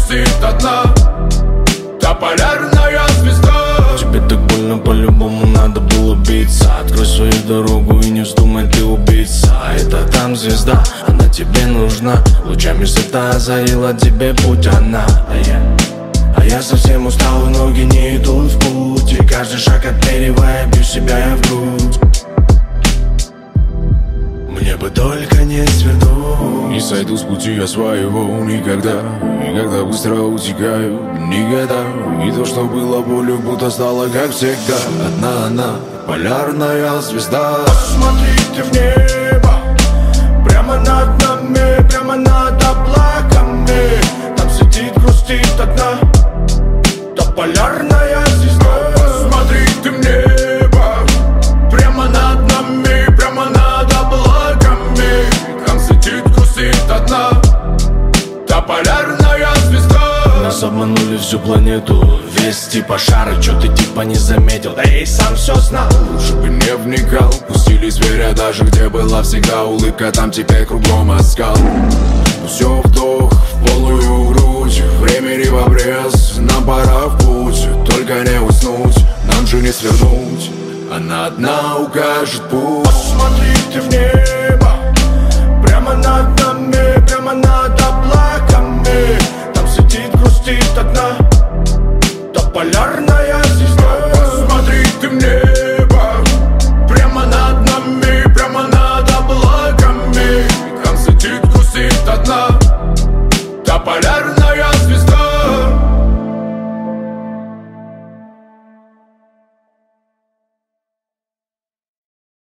грустит одна, та полярная звезда. Тебе так больно, по-любому надо было биться. Открой свою дорогу и не вздумай ты убиться. Это там звезда, она тебе нужна. Лучами света озарила тебе путь она. А я совсем устал, и ноги не идут в путь. И каждый шаг отмеривая, бью себя я в грудь. Мне бы только не свернуть. Не сойду с пути я своего никогда. И когда быстро утекаю, никогда. И то, что было болью, будто стало как всегда. Одна она, полярная звезда. Посмотри ты в небо, прямо над нами, прямо над облаками. Там сидит, грустит одна, та полярная звезда. Посмотри ты в небо, Прямо над нами, прямо над облаками. там сидит, грустит одна, та полярная звезда. Нас обманули всю планету, весь типа шара. Чё ты типа не заметил, да я и сам все знал. Лучше бы не вникал, пустили зверя даже где была всегда улыбка. Там теперь кругом оскал. Все вдох в полную грудь, времени в обрез. Нам пора в путь, только не уснуть, нам же не свернуть. Она одна укажет путь. Посмотри ты в небо,